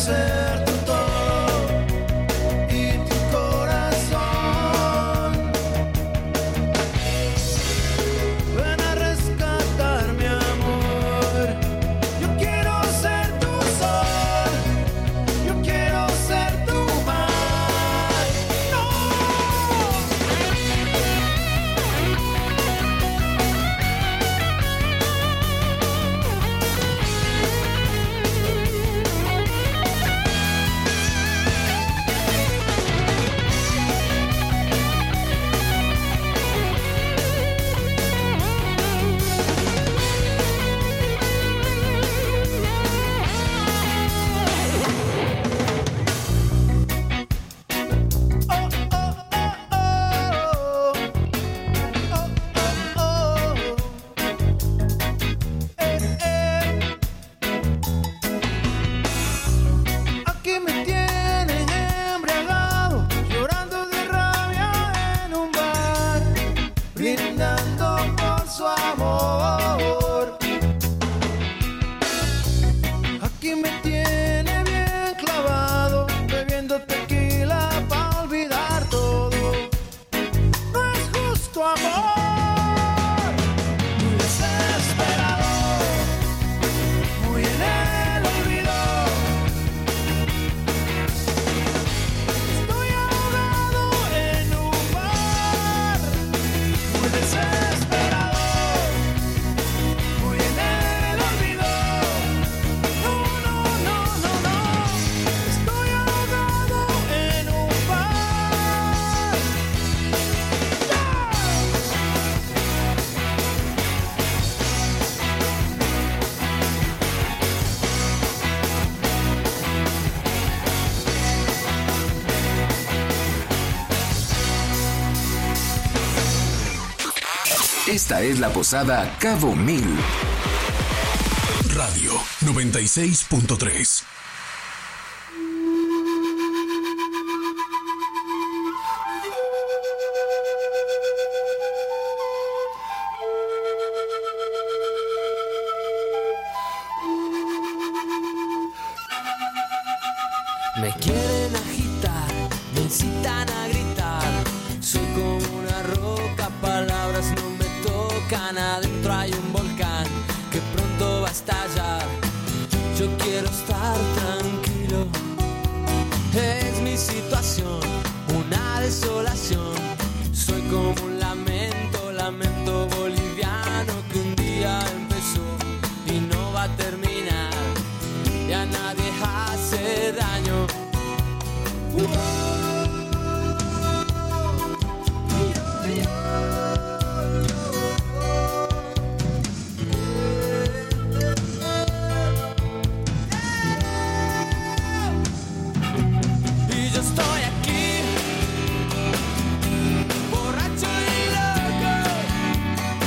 ser tu todo y tu corazón. Ven a rescatar mi amor. Yo quiero ser tu sol, yo quiero ser tu mar. No. Aquí me tienen embriagado, llorando de rabia en un bar, brindando por su amor. Aquí me tiene bien clavado, bebiendo tequila para olvidar todo. No es justo, amor, muy desesperado, muy en el olvido. Estoy ahogado en un bar, muy desesperado, muy en el olvido. No, no, no, no, no. Estoy ahogado en un bar. Esta es la posada Cabo Mil. Radio 96.3. Me quieren agitar, me incitan a gritar. Soy como una roca, palabras no me tocan. Adentro hay un volcán que pronto va a estallar. Yo quiero estar tranquilo. Es mi situación, una desolación. Soy como un lamento, lamento boliviano que un día empezó y no va a terminar. Y a nadie hace daño. Y yo estoy aquí, borracho y loco,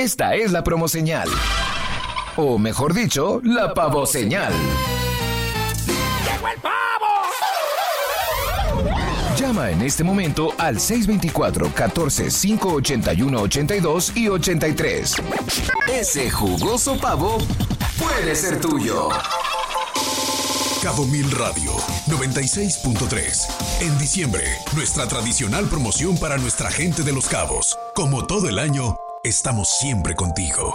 Esta es la promoseñal. O mejor dicho, la pavoseñal. ¡Llegó el pavo! Llama en este momento al 624-14-581-82 y 83. Ese jugoso pavo puede ser tuyo. Cabo Mil Radio 96.3. En diciembre, nuestra tradicional promoción para nuestra gente de Los Cabos. Como todo el año, estamos siempre contigo.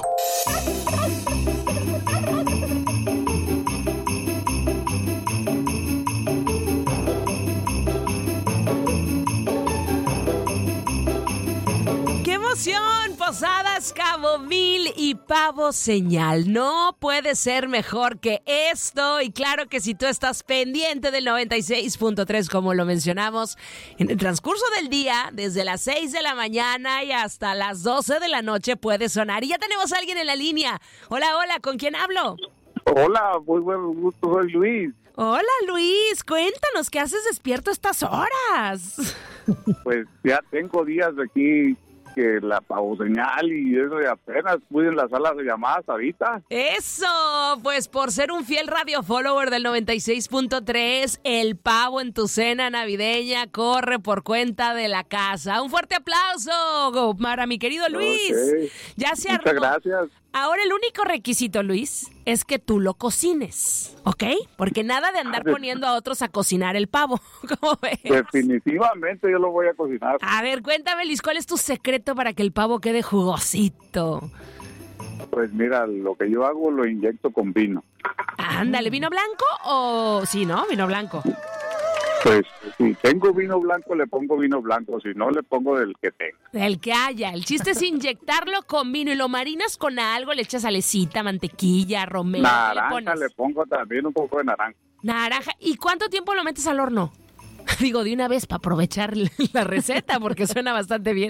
¡Qué emoción! Posadas Cabo Mil y Pavoseñal. No puede ser mejor que esto. Y claro que si tú estás pendiente del 96.3, como lo mencionamos, en el transcurso del día, desde las 6 de la mañana y hasta las 12 de la noche puede sonar. Y ya tenemos a alguien en la línea. Hola, ¿con quién hablo? Hola, muy buen gusto, soy Luis. Hola, Luis. Cuéntanos, ¿qué haces despierto a estas horas? Pues ya tengo días aquí que la pavoseñal y eso, y apenas pude en la sala de llamadas ahorita. Eso, pues por ser un fiel radio follower del 96.3, el pavo en tu cena navideña corre por cuenta de la casa. Un fuerte aplauso para mi querido Luis. Okay. Ya se Muchas armó. gracias. Ahora el único requisito, Luis, es que tú lo cocines, ¿ok? Porque nada de andar poniendo a otros a cocinar el pavo. ¿Cómo ves? Definitivamente yo lo voy a cocinar. A ver, cuéntame, Luis, ¿cuál es tu secreto para que el pavo quede jugosito? Pues mira, lo que yo hago lo inyecto con vino. Ándale, ¿vino blanco o...? Sí, ¿no? Vino blanco. Pues si tengo vino blanco, le pongo vino blanco. Si no, le pongo del que tenga. El que haya. El chiste es inyectarlo con vino y lo marinas con algo. Le echas salecita, mantequilla, romero. Naranja, le pongo también un poco de naranja. Naranja. ¿Y cuánto tiempo lo metes al horno? Digo, de una vez para aprovechar la receta porque suena bastante bien.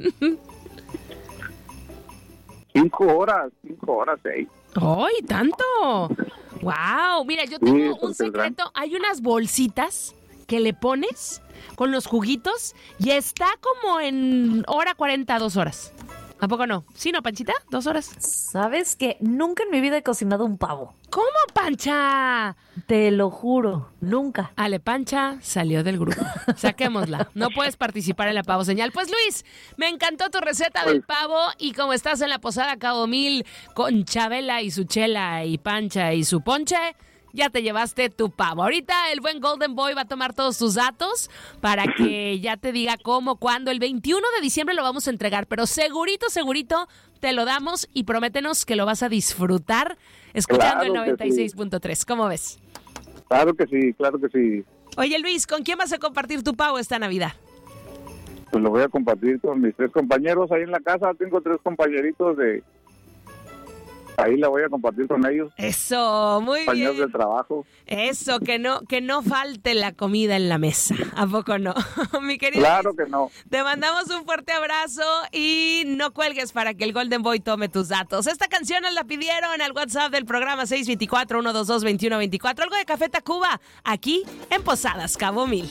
5 horas, 6. ¡Ay, tanto! ¡Wow! Mira, yo tengo un secreto. Hay unas bolsitas que le pones con los juguitos y está como en hora 40, 2 horas. ¿A poco no? ¿Sí, no, Panchita? 2 horas. ¿Sabes qué? Nunca en mi vida he cocinado un pavo. ¿Cómo, Pancha? Te lo juro, nunca. Ale, Pancha salió del grupo. Saquémosla. No puedes participar en la pavoseñal. Pues, Luis, me encantó tu receta del pavo y como estás en la posada Cabo Mil con Chabela y su chela y Pancha y su ponche, ya te llevaste tu pavo. Ahorita el buen Golden Boy va a tomar todos tus datos para que ya te diga cómo, cuándo. El 21 de diciembre lo vamos a entregar, pero segurito te lo damos y prométenos que lo vas a disfrutar escuchando el 96.3. ¿Cómo ves? Claro que sí, claro que sí. Oye, Luis, ¿con quién vas a compartir tu pavo esta Navidad? Pues lo voy a compartir con mis 3 compañeros ahí en la casa. Tengo 3 compañeritos de... Ahí la voy a compartir con ellos. Eso, muy compañeros bien. del trabajo. Eso, que no falte la comida en la mesa. ¿A poco no? Mi querido Claro Luis, que no. te mandamos un fuerte abrazo y no cuelgues para que el Golden Boy tome tus datos. Esta canción nos la pidieron al WhatsApp del programa 624-122-2124. Algo de Café Tacuba, aquí en Posadas Cabo Mil.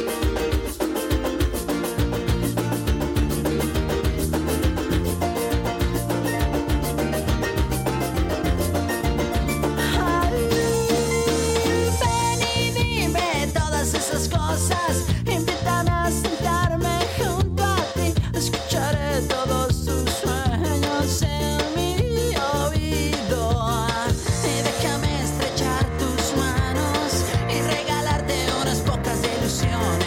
Ven y dime todas esas cosas. Invítame a sentarme junto a ti. Escucharé todos tus sueños en mi oído. Y déjame estrechar tus manos y regalarte unas pocas ilusiones.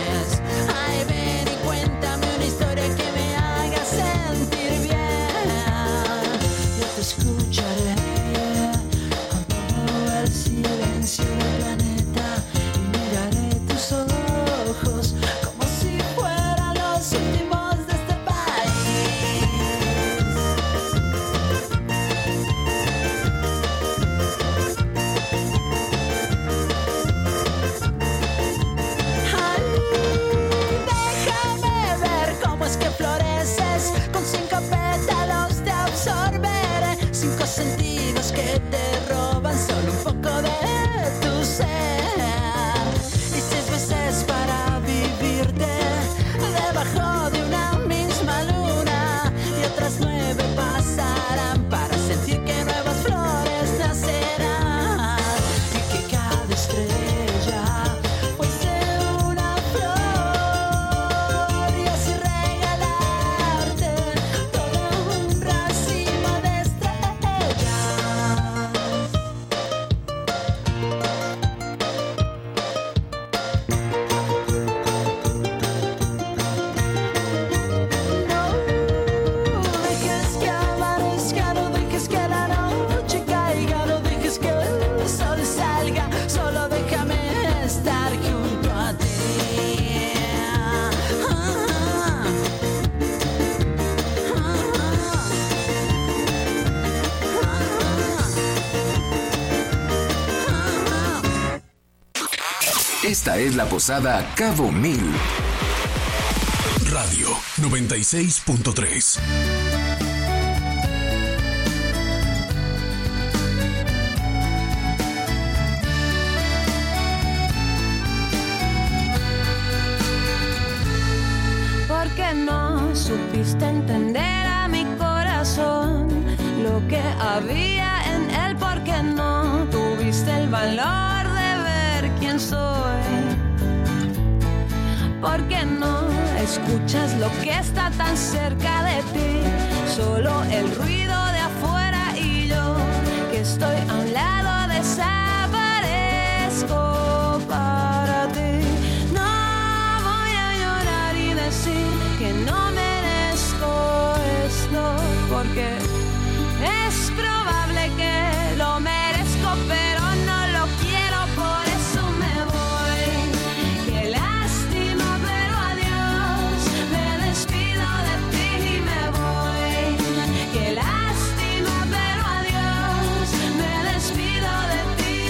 Esta es la Posada Cabo Mil. Radio 96.3. Porque no supiste entender a mi corazón lo que había en él, porque no tuviste el valor de ver quién soy, porque no escuchas lo que está tan cerca de ti, solo el ruido de afuera y yo que estoy a un lado desaparezco para ti. No voy a llorar y decir que no merezco esto, porque es probable que lo merezco, pero no lo quiero, por eso me voy. Qué lástima, pero adiós, me despido de ti y me voy. Qué lástima, pero adiós, me despido de ti.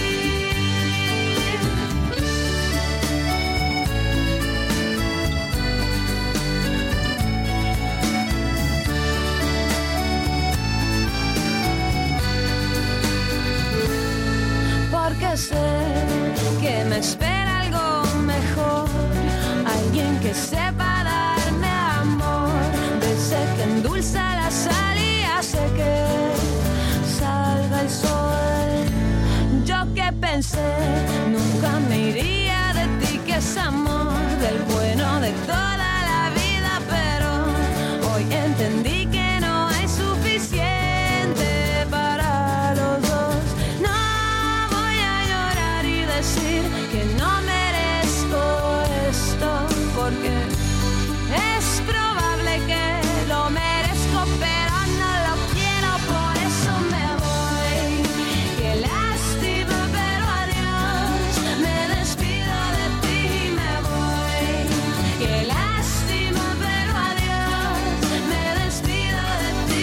Porque sé que me espera algo mejor, alguien que sepa darme amor, de ese que endulza la sal y hace que salga el sol. Yo que pensé nunca me iría de ti, que es amor del bueno de toda la vida, pero hoy entendí que no hay suficiente para los dos. No voy a llorar y decir que no merezco esto, porque es probable que lo merezco, pero no lo quiero, por eso me voy. Qué lástima, pero adiós, me despido de ti y me voy. Qué lástima, pero adiós, me despido de ti.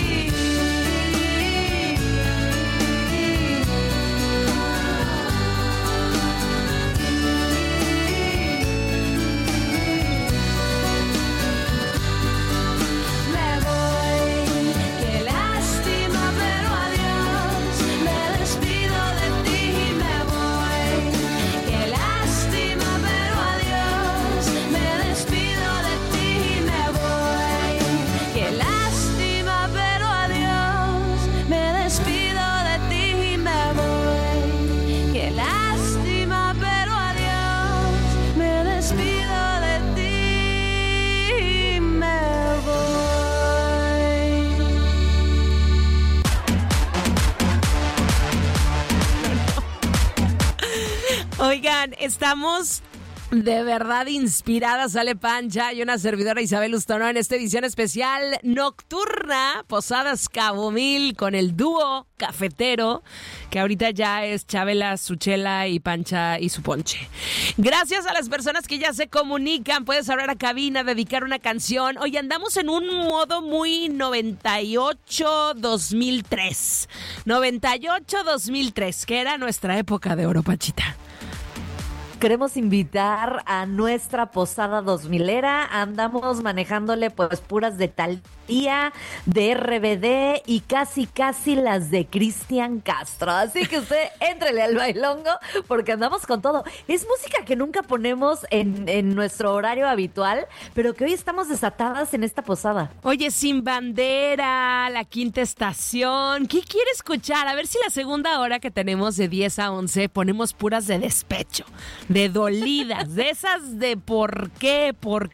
Me voy, qué lástima, pero adiós, me despido de ti y me voy. Qué lástima, pero adiós, me despido de ti y me voy. Qué lástima, pero adiós, me despido de ti y me voy. Qué lástima, pero adiós, me despido de ti y me voy. Oigan, estamos de verdad inspiradas, Ale Pancha y una servidora Isabel Ustonó en esta edición especial nocturna, Posadas Cabo Mil, con el dúo cafetero, que ahorita ya es Chabela, su chela y Pancha y su ponche. Gracias a las personas que ya se comunican, puedes hablar a cabina, dedicar una canción. Hoy andamos en un modo muy 98-2003. 98-2003, que era nuestra época de oro, Pachita. Queremos invitar a nuestra posada 2000era. Andamos manejándole pues puras de Thalía, de RBD y casi las de Cristian Castro. Así que usted éntrele al bailongo porque andamos con todo. Es música que nunca ponemos en nuestro horario habitual, pero que hoy estamos desatadas en esta posada. Oye, Sin Bandera, La Quinta Estación. ¿Qué quiere escuchar? A ver si la segunda hora que tenemos de 10 a 11 ponemos puras de despecho, de dolidas, de esas de por qué.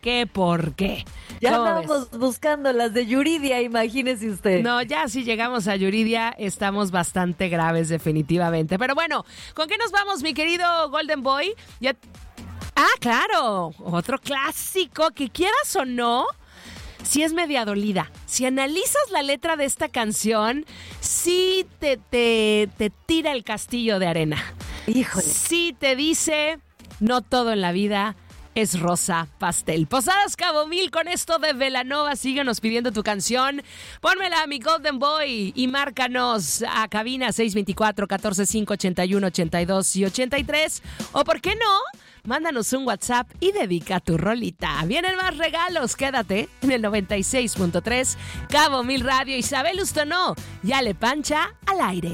Ya andamos buscando las de Yuridia, imagínese usted. No, ya si llegamos a Yuridia estamos bastante graves definitivamente. Pero bueno, ¿con qué nos vamos, mi querido Golden Boy? Ya... Ah, claro, otro clásico que quieras o no, sí es media dolida. Si analizas la letra de esta canción, sí te tira el castillo de arena. Híjole. Sí te dice, no todo en la vida es rosa pastel. Posadas Cabo Mil con esto de Belanova. Síguenos pidiendo tu canción. Pónmela a mi Golden Boy y márcanos a cabina 624-14-581-82 y 83. O ¿por qué no? Mándanos un WhatsApp y dedica tu rolita. Vienen más regalos. Quédate en el 96.3 Cabo Mil Radio. Isabel Ustonó, ya le pancha al aire.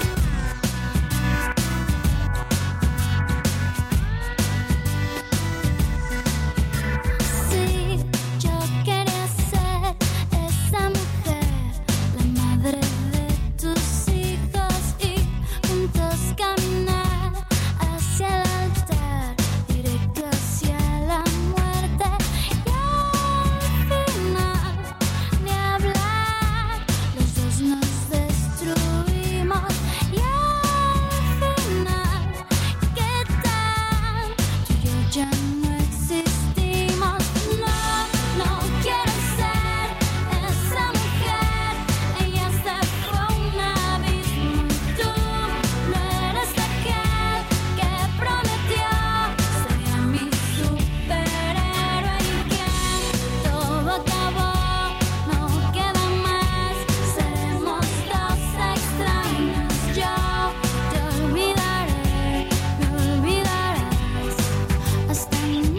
Sí, yo quería ser esa mujer, la madre de tus hijos y juntos caminar hacia el altar, directo hacia la muerte. Y al final, ni hablar, los dos nos destruimos. Y al final, ¿qué tal? Tú y yo ya no existimos. No, no quiero ser esa mujer. Ella se fue a un abismo y tú no eres aquel que prometió. Sería mi superhéroe y que todo acabó. No queda más. Seremos dos extraños. Yo te olvidaré, me olvidarás hasta nunca.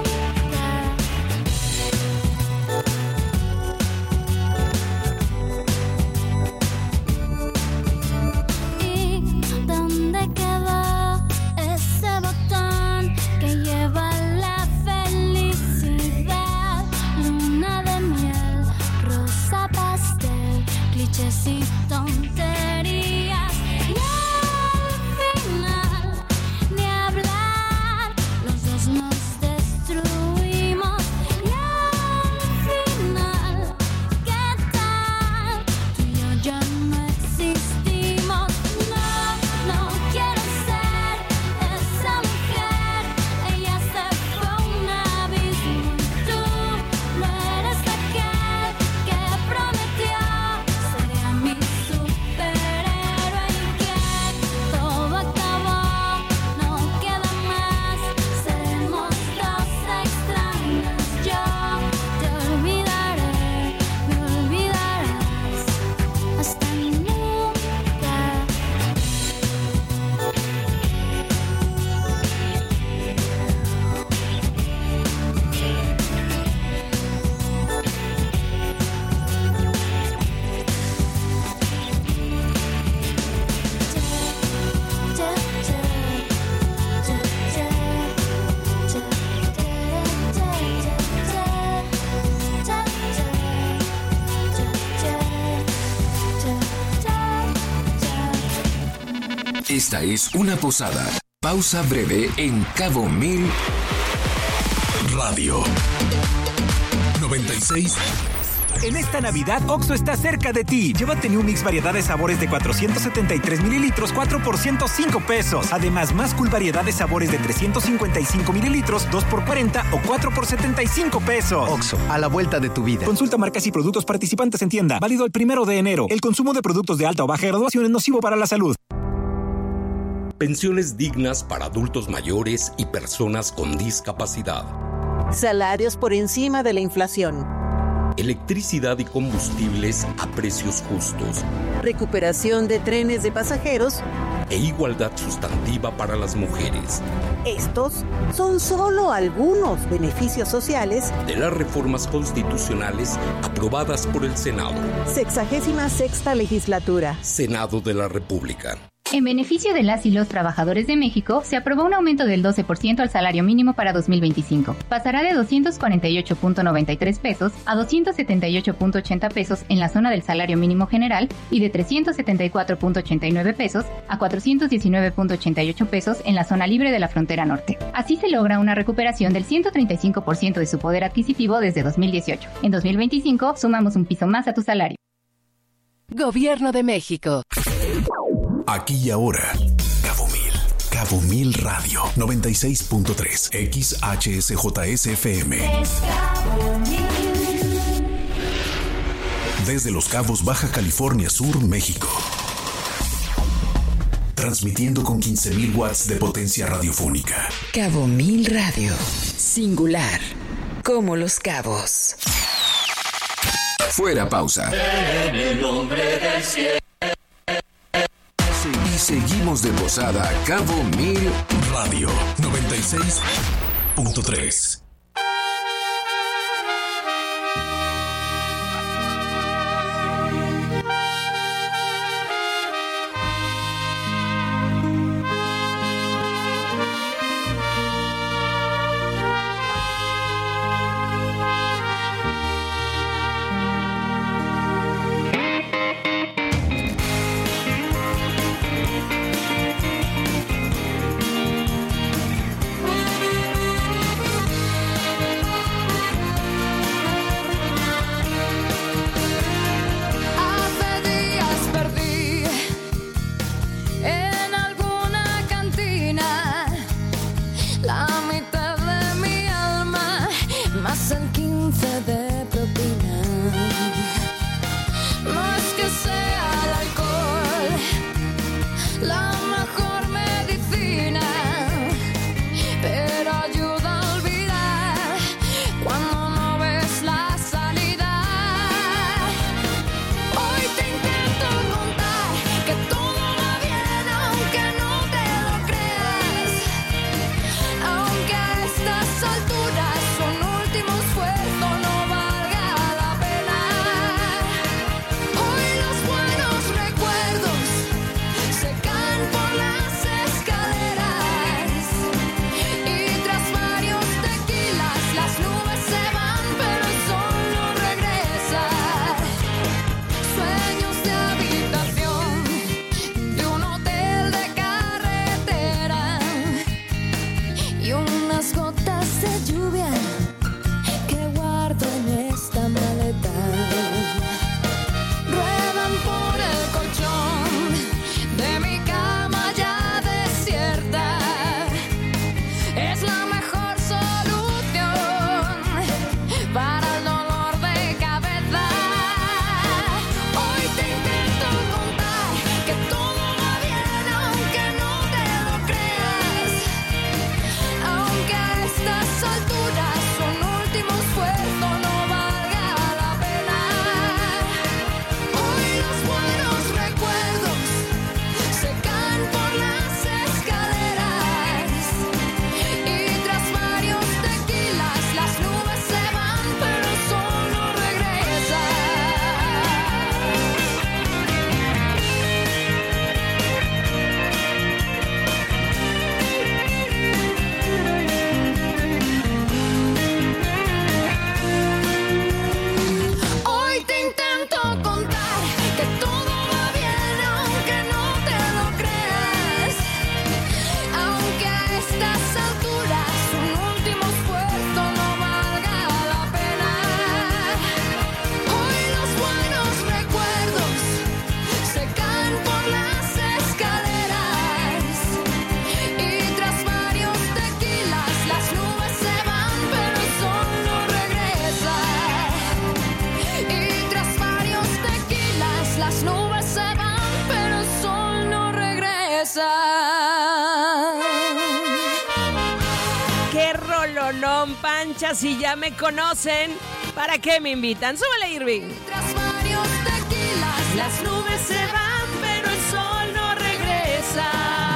¿Y dónde quedó ese botón que lleva la felicidad? Luna de miel, rosa pastel, clichés y tonterías. Y al final, ni hablar, los dos nos destruimos. Y al final, ¿qué tal? Tú y yo ya no existimos. No, no quiero ser esa mujer. Ella se fue a un abismo y tú no eres aquel que prometió. Sería mi superhéroe y que todo acabó. No queda más. Seremos dos extraños. Yo te olvidaré, me olvidarás hasta nunca. Esta es una posada. Pausa breve en Cabo Mil Radio 96. En esta Navidad, Oxxo está cerca de ti. Llévate New Mix variedad de sabores de 473 mililitros, 4 por 105 pesos. Además, más Cool variedad de sabores de 355 mililitros, 2 por 40 o 4 por 75 pesos. Oxxo, a la vuelta de tu vida. Consulta marcas y productos participantes en tienda. Válido el 1 de enero. El consumo de productos de alta o baja graduación es nocivo para la salud. Pensiones dignas para adultos mayores y personas con discapacidad. Salarios por encima de la inflación. Electricidad y combustibles a precios justos. Recuperación de trenes de pasajeros. E igualdad sustantiva para las mujeres. Estos son solo algunos beneficios sociales de las reformas constitucionales aprobadas por el Senado. 66ª legislatura. Senado de la República. En beneficio de las y los trabajadores de México, se aprobó un aumento del 12% al salario mínimo para 2025. Pasará de 248.93 pesos a 278.80 pesos en la zona del salario mínimo general y de 374.89 pesos a 419.88 pesos en la zona libre de la frontera norte. Así se logra una recuperación del 135% de su poder adquisitivo desde 2018. En 2025, sumamos un piso más a tu salario. Gobierno de México. Aquí y ahora, Cabo Mil Radio 96.3 XHSJSFM. Desde Los Cabos, Baja California Sur, México. transmitiendo con 15,000 watts de potencia radiofónica. Cabo Mil Radio. Singular. Como los cabos. Fuera pausa. En el nombre del cielo. Y seguimos de posada Cabo Mil Radio 96.3. rolonón, Pancha, si ya me conocen, ¿para qué me invitan? Súbele, Irving. Tras varios tequilas, las nubes se van, pero el sol no regresa.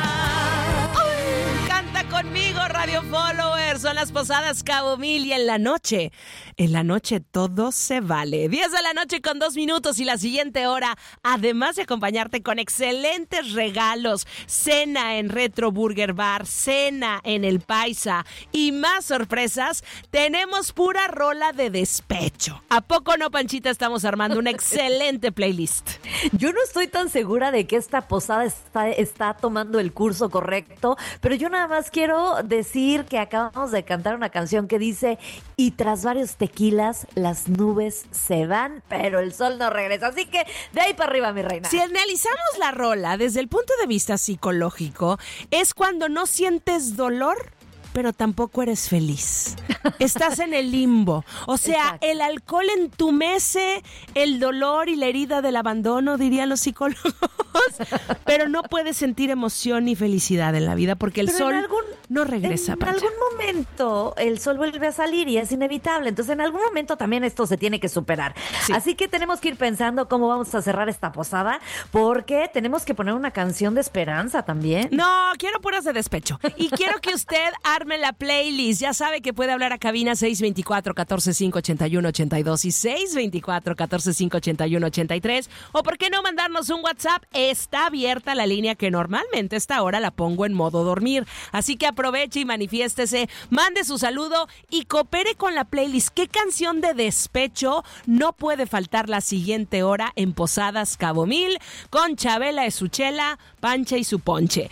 Canta conmigo, Radio Followers. Son las posadas Cabo Mil y en la noche todo se vale. 10 de la noche con 2 minutos y la siguiente hora, además de acompañarte con excelentes regalos, cena en Retro Burger Bar, cena en El Paisa y más sorpresas, tenemos pura rola de despecho. ¿A poco no, Panchita? Estamos armando una excelente playlist. Yo no estoy tan segura de que esta posada está tomando el curso correcto, pero yo nada más quiero decir que acabamos de cantar una canción que dice: y tras varios tequilas, las nubes se van, pero el sol no regresa. Así que de ahí para arriba, mi reina. Si analizamos la rola desde el punto de vista psicológico, es cuando no sientes dolor, pero tampoco eres feliz. Estás en el limbo. O sea, Exacto. el alcohol entumece el dolor y la herida del abandono, dirían los psicólogos. Pero no puedes sentir emoción ni felicidad en la vida porque el Pero sol en algún- no regresa. En Pancha. algún momento el sol vuelve a salir y es inevitable. Entonces, en algún momento también esto se tiene que superar. Sí. Así que tenemos que ir pensando cómo vamos a cerrar esta posada, porque tenemos que poner una canción de esperanza también. No, quiero puras de despecho. Y quiero que usted arme la playlist. Ya sabe que puede hablar a cabina 624-14-581-82 y 624-14-581-83. O por qué no mandarnos un WhatsApp. Está abierta la línea que normalmente a esta hora la pongo en modo dormir. Así que aproveche y manifiéstese, mande su saludo y coopere con la playlist. ¿Qué canción de despecho no puede faltar la siguiente hora en Posadas Cabo Mil con Chabela Esuchela, Pancha y su ponche?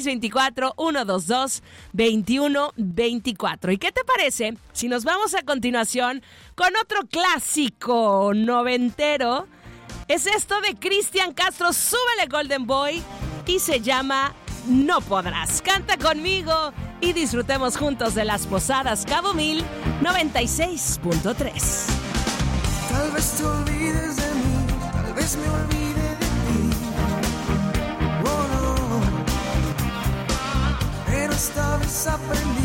624-122-2124. ¿Y qué te parece si nos vamos a continuación con otro clásico noventero? Es esto de Cristian Castro, súbele Golden Boy, y se llama No Podrás. Canta conmigo y disfrutemos juntos de las Posadas Cabo Mil 96.3. Tal vez te olvides de mí, tal vez me olvide de ti. Oh, no. Pero esta vez aprendí